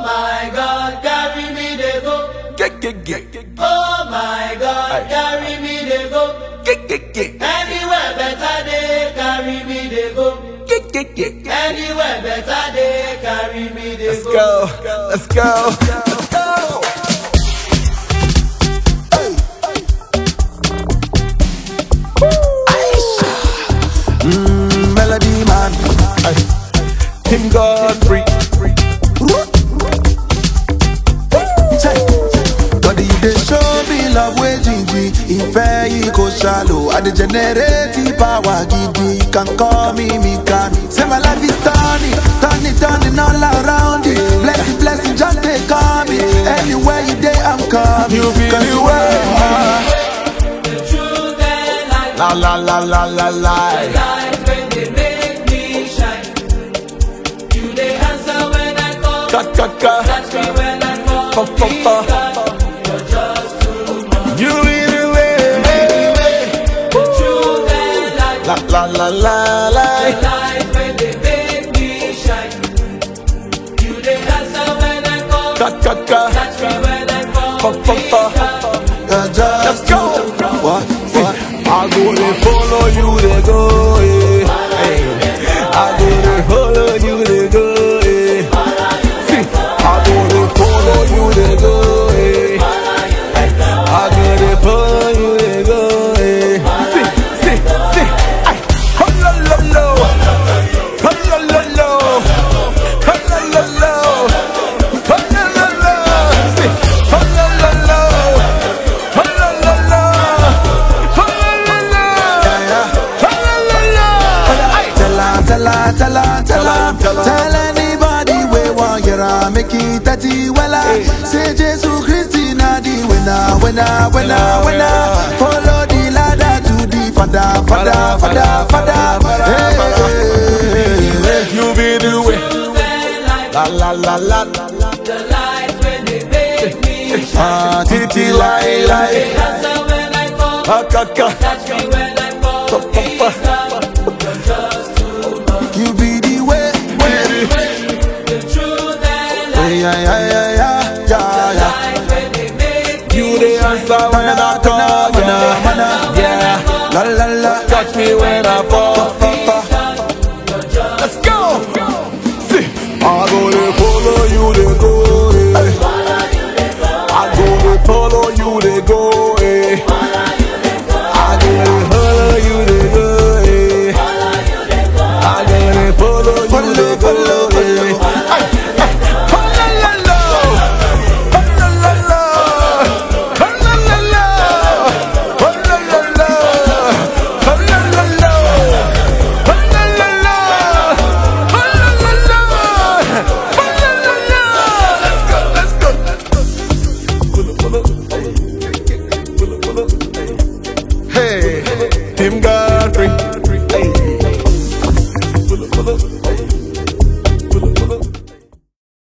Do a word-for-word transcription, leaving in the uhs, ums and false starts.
my God, carry me they go. Get, get, get. Oh my God, Aye. carry me they go. Get, get, get. Anywhere better they carry me they go. Get, get, get. Anywhere better they carry me they Let's go. go. Let's go. Let's go. Mm, melody man, Tim Godfrey. God you dey show me love wey gingy. Ìfẹ́ yìí kò shallow. I dey generate power gidi. You can call me Mikan. Say my life is turning, turning, turning all around it. Blessing, blessing, just take call me. Anywhere you dey, I'm coming. You be Cause the you way. are. The truth and life. La la la la la la. Life when they make me shine. You they answer when I call. Ka ka ka. Catch me when I fall. Pa, pa, pa. You're just too much. You be the way. The truth and life. La la la la la. Life when they make me shine. You they answer when I call. Ka ka ka. Catch me when I fall. Pa, pa, pa. You're just Let's go. What? What? I go to follow you, they go. Eh. Hey. I go to follow you, they go. Eh. See, I go to follow you, they go. Eh. I go to follow you, they go. Eh. See, see, see. Ay. Hello, hello, hello. Hello, hello, hello. Hello, hello, hello. Hello, hello, hello. See, hello, hello, hello. Hello, hello, hello. Tell her, tell her, tell her, tell her. Tell anybody we want you to make it thirty wella. Say Jesus Christ na the winner, winner, winner, winner. Follow the ladder to the Father, Father, Father, Father. Hey, hey, hey. You be the way. La la la la. The life when they make me shine. Ah, titi lai lai. They answer when I call. Ha ka ka. Catch me when I fall. Pa, pa, pa. You're just too much. You be the way, way. The truth and life. Yeah, yeah, yeah, yeah, yeah, yeah. Life when they make me You the answer when I call. Yeah, yeah. La la la. Touch me when I fall. Let's go. See, I go to follow you, they go. Eh. I go to follow you, they go. Eh. I go to follow you, they go. Eh. I go to follow you, they go. Eh. Ay, ay. Ho-la-la-la. Ho-la-la-la. Ho-la-la-la. Ho-la-la-la. Ho-la-la-la. Ho-la-la-la. Ho-la-la-la. Ho-la-la-la. Let's go, let's go. Pull up, pull up. Hey, pull up, pull up. Hey, Tim Godfrey.